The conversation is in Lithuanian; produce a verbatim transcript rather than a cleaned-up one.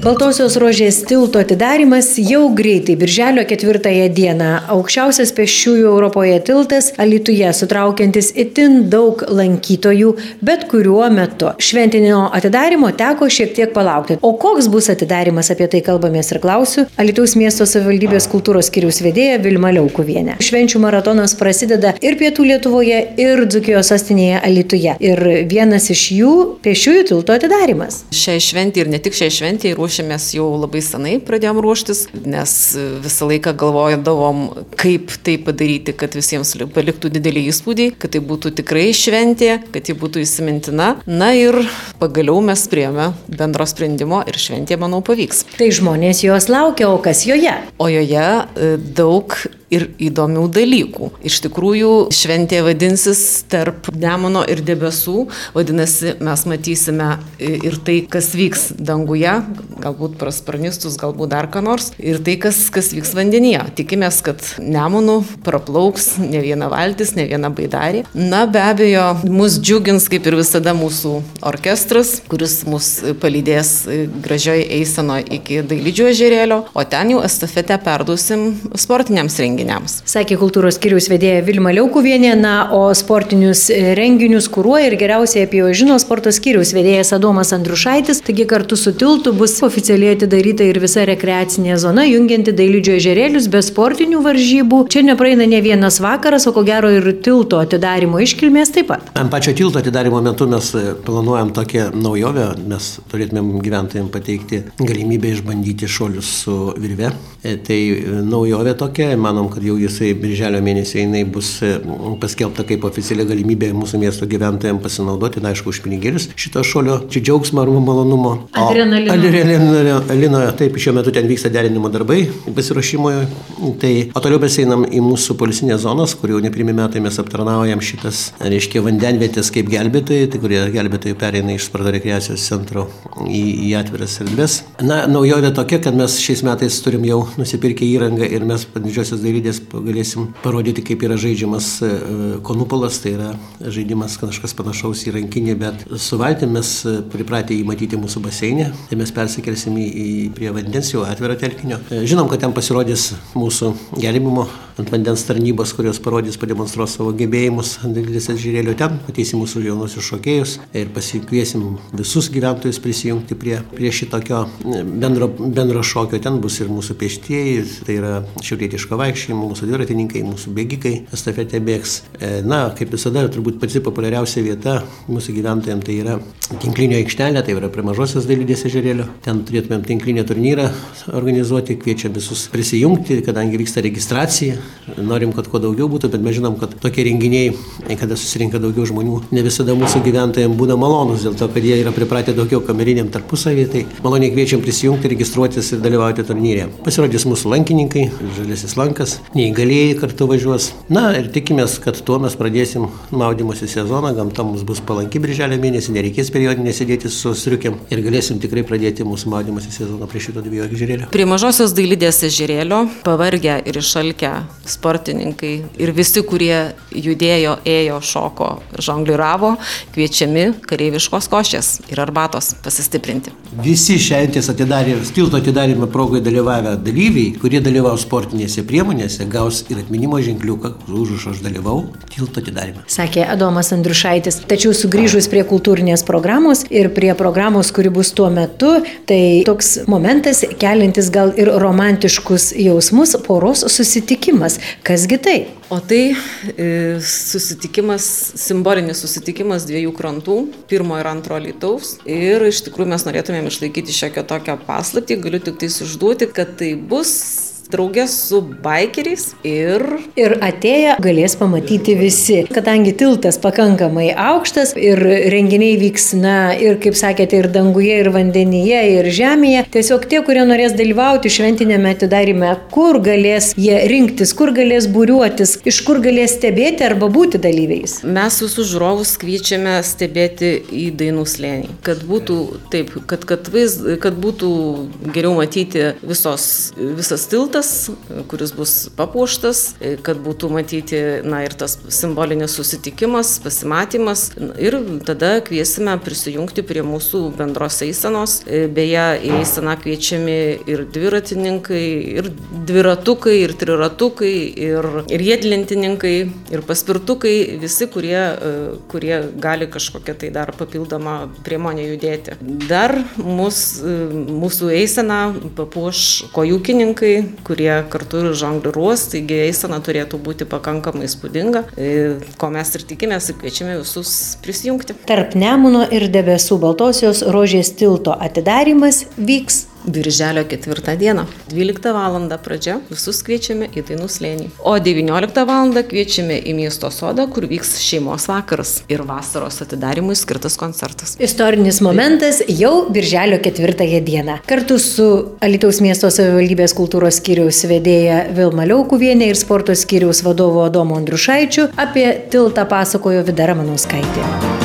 Baltosios rožės tilto atidarymas jau greitai, birželio ketvirtąją dieną. Aukščiausias pėsčiųjų Europoje tiltas Alytuje, sutraukiantis itin daug lankytojų, bet kuriuo metu. Šventinio atidarymo teko šiek tiek palaukti. O koks bus atidarymas, apie tai kalbamės ir klausiu Alytaus miesto savivaldybės kultūros skyriaus vedėja Vilma Liaukuvienė. Švenčių maratonas prasideda ir Pietų Lietuvoje, ir Dzūkijos sostinėje Alytuje. Ir vienas iš jų pėsčiųjų tilto atidarymas. Šiai šventė ir ne tik šiai šventė, ruošiamės jau labai senai, pradėjom ruoštis, nes visą laiką galvodavom, kaip tai padaryti, kad visiems paliktų didelį įspūdį, kad tai būtų tikrai šventė, kad ji būtų įsimintina. Na ir pagaliau mes priėmė bendro sprendimo ir šventė, manau, pavyks. Tai žmonės jos laukia, o kas joje? O joje daug ir įdomių dalykų. Iš tikrųjų, šventė vadinsis tarp Nemuno ir debesų, vadinasi, mes matysime ir tai, kas vyks danguje, galbūt prasparnistus, galbūt dar ką nors, ir tai, kas, kas vyks vandenyje. Tikimės, kad Nemunu praplauks ne viena valtis, ne viena baidarė. Na, be abejo, mus džiugins, kaip ir visada, mūsų orkestras, kuris mus palydės gražioje eisenoje iki Dailidžių ežerėlio, o ten jau estafetę perduosim sportiniams renginiams. Sakė kultūros skyriaus vedėja Vilma Liaukuvienė, na, o sportinius renginius kuruoja ir geriausiai apie juos žino sporto skyriaus vedėjas Adomas Andriušaitis. Taigi kartu su tiltu bus oficialiai atidaryta ir visa rekreacinė zona, jungianti Dailidžio ežerėlius be sportinių varžybų. Čia nepraeina ne vienas vakaras, o ko gero ir tilto atidarymo iškilmės taip pat. Ant pačio tilto atidarymo metu mes planuojam tokią naujovę, mes turėtumėm gyventojams pateikti galimybę išbandyti šuolius su virve. Tai naujovė tokia, manom, kad jau jisai birželio mėnesį jinai bus paskelbta kaip oficiali galimybė mūsų miesto gyventojams pasinaudoti, na, aišku, už pinigėlius šito šuolio, čia džiaugsmo ar malonumo. Adrenalino. Adrenalino, taip, šiuo metu ten vyksta derinimo darbai pasiruošimo. Tai, o toliau mes einam į mūsų policinės zonas, kur jau ne pirmi metai mes aptarnaujam šitas, reiškia, vandenvietės kaip gelbėtojai, tai kurie gelbėtojai pereina iš sporto rekreacijos centro į, į atviras erdves. Na, naujovė tokia, kad mes šiais metais turim jau nusipirkę įrangą ir mes didžiosios Dailidės galėsim parodyti, kaip yra žaidžiamas konupolas, tai yra žaidimas kažkas panašaus į rankinį, bet su valtim mes pripratę jį matyti mūsų baseinė, tai mes persikelsim į, į prie vandens jau atvirą telkinio. Žinom, kad ten pasirodys mūsų gelbėjimo ant vandens tarnybos, kurios parodys, pademonstruos savo gebėjimus ant Dailidės ežerėlio. Ten pateisim mūsų jaunosius šokėjus ir pasikviesim visus gyventojus prisijungti prie, prie šitokio bendro, bendro šokio. Ten bus ir mūsų pėstieji, tai yra šiaurietiško vaikščiojimo, mūsų dviratininkai, mūsų bėgikai, estafetė bėgs. Na, kaip visada, turbūt pati populiariausia vieta mūsų gyventojams tai yra tinklinio aikštelė, tai yra prie mažosios Dailidės ežerėlio. Ten turėtumėm tinklinio turnyrą organizuoti, kviečiam visus prisijungti, kadangi vyksta registracija. Norim, kad kuo daugiau būtų, bet mes žinom, kad tokie renginiai, kada susirinka daugiau žmonių, ne visada mūsų gyventojams būna malonus, dėl to, kad jie yra pripratę daugiau kameriniam tarpusavį, tai maloniai kviečiam prisijungti, registruotis ir dalyvauti turnyre. Pasirodys mūsų lankininkai, žaliasis lankas, neįgalieji kartu važiuos. Na ir tikimės, kad tuo mes pradėsim maudymosi sezoną, gamta mums bus palanki birželio mėnesį, nereikės periodinė sėdėti su striukėm ir galėsim tikrai pradėti mūsų maudymosi sezoną prie šito dviejų ežerėlio. Prie mažosios Dailidės ežerėlio pavargę ir išalkę sportininkai ir visi, kurie judėjo, ėjo, šoko, žongliravo, kviečiami kareiviškos košės ir arbatos pasistiprinti. Visi šventės atidarė, tilto atidarymo progoje dalyvavę dalyviai, kurie dalyvavo sportinėse priemonėse, gaus ir atminimo ženkliuką, užrašą aš dalyvau tilto atidaryme. Sakė Adomas Andriušaitis. Tačiau sugrįžus prie kultūrinės programos ir prie programos, kuri bus tuo metu, tai toks momentas keliantis gal ir romantiškus jausmus, poros susitikimas. Kasgi tai? O tai e, susitikimas, simbolinis susitikimas dviejų krantų, pirmo ir antro Alytaus. Ir iš tikrųjų mes norėtumėm išlaikyti šiokią tokią paslaptį, galiu tik tai sužduoti, kad tai bus draugė su baikeriais ir... Ir atėję galės pamatyti visi. Kadangi tiltas pakankamai aukštas ir renginiai vyks, na, ir kaip sakėte, ir danguje, ir vandenyje, ir žemėje, tiesiog tie, kurie norės dalyvauti šventinėme atidaryme, kur galės jie rinktis, kur galės būriuotis, iš kur galės stebėti arba būti dalyviais. Mes visus žiūrovus kviečiame stebėti į Dainų slėnį, kad būtų taip, kad, kad, vaiz, kad būtų geriau matyti visos, visas tiltas, tiltas, kuris bus papuoštas, kad būtų matyti, na, ir tas simbolinis susitikimas, pasimatymas. Ir tada kviesime prisijungti prie mūsų bendros eisenos. Beje, į eiseną kviečiami ir dviratininkai, ir dviratukai, ir triratukai, ir, ir riedlentininkai, ir paspirtukai, visi, kurie, kurie gali kažkokią tai dar papildomą priemonę judėti. Dar mus, mūsų eiseną papuoš kojūkininkai, kurie kartu ir žongliruos, taigi eisena turėtų būti pakankamai įspūdinga, ko mes ir tikimės ir kviečiame visus prisijungti. Tarp Nemuno ir debesų Baltosios rožės tilto atidarymas vyks Birželio ketvirtą dieną, dvyliktą valandą pradžia, visus kviečiame į Dainų slėnį. O devynioliktą valandą kviečiame į miesto sodą, kur vyks šeimos vakaras ir vasaros atidarimui skirtas koncertas. Istorinis momentas jau Birželio ketvirtąją dieną. Kartu su Alytaus miesto savivaldybės kultūros skyriaus vedėja Vilma Liaukuvienė ir sporto skyriaus vadovu Adomu Andriušaičiu apie tiltą pasakojo Vida Ramanauskaitė.